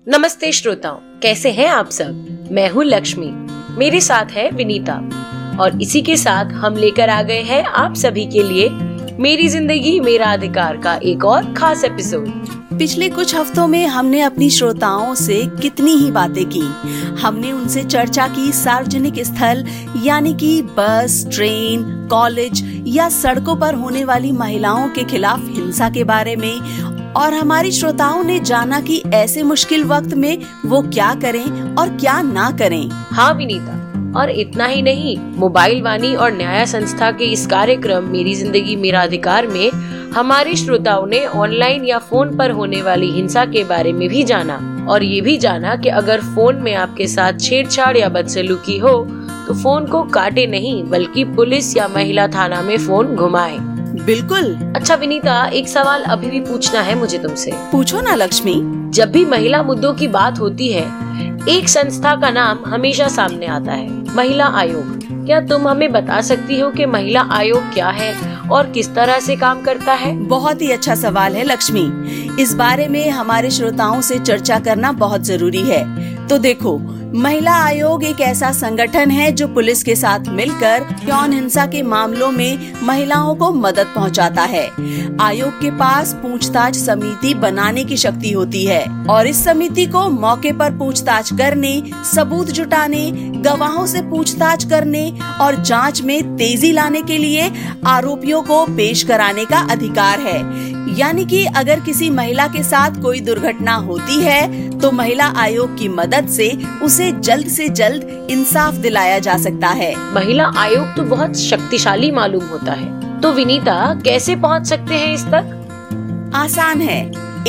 नमस्ते श्रोताओं, कैसे हैं आप सब। मैं हूँ लक्ष्मी, मेरे साथ है विनीता और इसी के साथ हम लेकर आ गए हैं आप सभी के लिए मेरी जिंदगी मेरा अधिकार का एक और खास एपिसोड। पिछले कुछ हफ्तों में हमने अपनी श्रोताओं से कितनी ही बातें की। हमने उनसे चर्चा की सार्वजनिक स्थल यानी कि बस, ट्रेन, कॉलेज या सड़कों पर होने वाली महिलाओं के खिलाफ हिंसा के बारे में, और हमारी श्रोताओं ने जाना कि ऐसे मुश्किल वक्त में वो क्या करें और क्या ना करें। हाँ विनीता, और इतना ही नहीं, मोबाइल वाणी और न्याय संस्था के इस कार्यक्रम मेरी जिंदगी मेरा अधिकार में हमारे श्रोताओं ने ऑनलाइन या फोन पर होने वाली हिंसा के बारे में भी जाना, और ये भी जाना कि अगर फोन में आपके साथ छेड़छाड़ या बदसलूकी हो तो फोन को काटे नहीं बल्कि पुलिस या महिला थाना में फोन घुमाए। बिल्कुल। अच्छा विनीता, एक सवाल अभी भी पूछना है मुझे तुमसे। पूछो ना लक्ष्मी। जब भी महिला मुद्दों की बात होती है, एक संस्था का नाम हमेशा सामने आता है, महिला आयोग। क्या तुम हमें बता सकती हो कि महिला आयोग क्या है और किस तरह से काम करता है? बहुत ही अच्छा सवाल है लक्ष्मी। इस बारे में हमारे श्रोताओं से चर्चा करना बहुत जरूरी है। तो देखो, महिला आयोग एक ऐसा संगठन है जो पुलिस के साथ मिलकर यौन हिंसा के मामलों में महिलाओं को मदद पहुंचाता है। आयोग के पास पूछताछ समिति बनाने की शक्ति होती है और इस समिति को मौके पर पूछताछ करने, सबूत जुटाने, गवाहों से पूछताछ करने और जांच में तेजी लाने के लिए आरोपियों को पेश कराने का अधिकार है। यानी कि अगर किसी महिला के साथ कोई दुर्घटना होती है तो महिला आयोग की मदद से उसे जल्द से जल्द इंसाफ दिलाया जा सकता है। महिला आयोग तो बहुत शक्तिशाली मालूम होता है। तो विनीता, कैसे पहुंच सकते हैं इस तक? आसान है,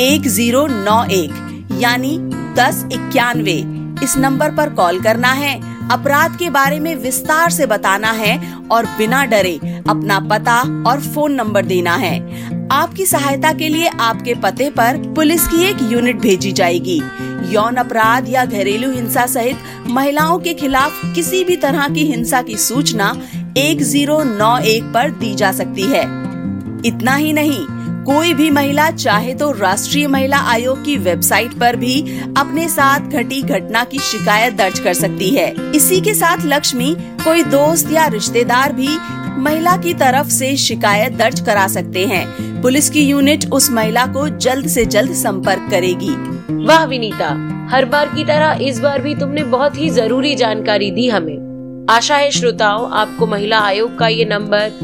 1091 यानी 1091 इस नंबर पर कॉल करना है, अपराध के बारे में विस्तार से बताना है और बिना डरे अपना पता और फोन नंबर देना है। आपकी सहायता के लिए आपके पते पर पुलिस की एक यूनिट भेजी जाएगी। यौन अपराध या घरेलू हिंसा सहित महिलाओं के खिलाफ किसी भी तरह की हिंसा की सूचना 1091 पर दी जा सकती है। इतना ही नहीं, कोई भी महिला चाहे तो राष्ट्रीय महिला आयोग की वेबसाइट पर भी अपने साथ घटी घटना की शिकायत दर्ज कर सकती है। इसी के साथ लक्ष्मी, कोई दोस्त या रिश्तेदार भी महिला की तरफ से शिकायत दर्ज करा सकते हैं। पुलिस की यूनिट उस महिला को जल्द से जल्द संपर्क करेगी। वाह विनीता, हर बार की तरह इस बार भी तुमने बहुत ही जरूरी जानकारी दी हमें। आशा है श्रोताओं, आपको महिला आयोग का ये नंबर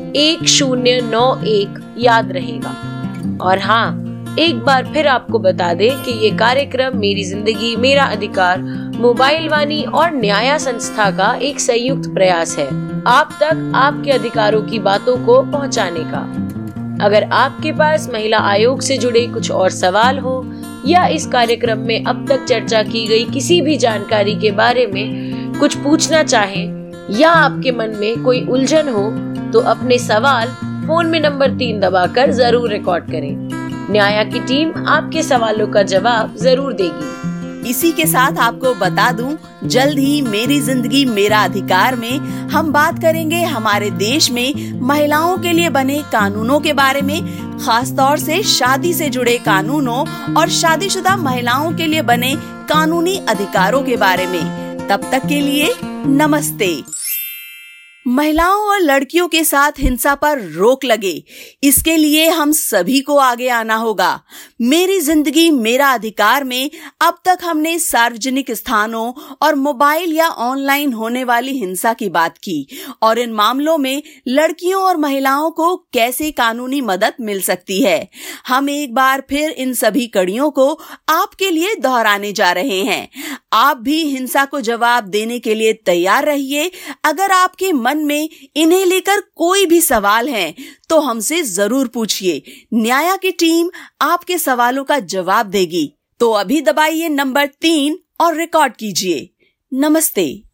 1091 याद रहेगा। और हाँ, एक बार फिर आपको बता दें कि ये कार्यक्रम मेरी जिंदगी मेरा अधिकार मोबाइल वाणी और न्याय संस्था का एक संयुक्त प्रयास है आप तक आपके अधिकारों की बातों को पहुंचाने का। अगर आपके पास महिला आयोग से जुड़े कुछ और सवाल हो या इस कार्यक्रम में अब तक चर्चा की गई किसी भी जानकारी के बारे में कुछ पूछना चाहें या आपके मन में कोई उलझन हो तो अपने सवाल फोन में नंबर 3 दबाकर जरूर रिकॉर्ड करें। न्याय की टीम आपके सवालों का जवाब जरूर देगी। इसी के साथ आपको बता दूं, जल्द ही मेरी जिंदगी मेरा अधिकार में हम बात करेंगे हमारे देश में महिलाओं के लिए बने कानूनों के बारे में, खास तौर से शादी से जुड़े कानूनों और शादीशुदा महिलाओं के लिए बने कानूनी अधिकारों के बारे में। तब तक के लिए नमस्ते। महिलाओं और लड़कियों के साथ हिंसा पर रोक लगे, इसके लिए हम सभी को आगे आना होगा। मेरी जिंदगी मेरा अधिकार में अब तक हमने सार्वजनिक स्थानों और मोबाइल या ऑनलाइन होने वाली हिंसा की बात की और इन मामलों में लड़कियों और महिलाओं को कैसे कानूनी मदद मिल सकती है। हम एक बार फिर इन सभी कड़ियों को आपके लिए दोहराने जा रहे हैं। आप भी हिंसा को जवाब देने के लिए तैयार रहिए। अगर आपके मन में इन्हें लेकर कोई भी सवाल है तो हमसे जरूर पूछिए। न्याय की टीम आपके सवालों का जवाब देगी। तो अभी दबाइए नंबर 3 और रिकॉर्ड कीजिए। नमस्ते।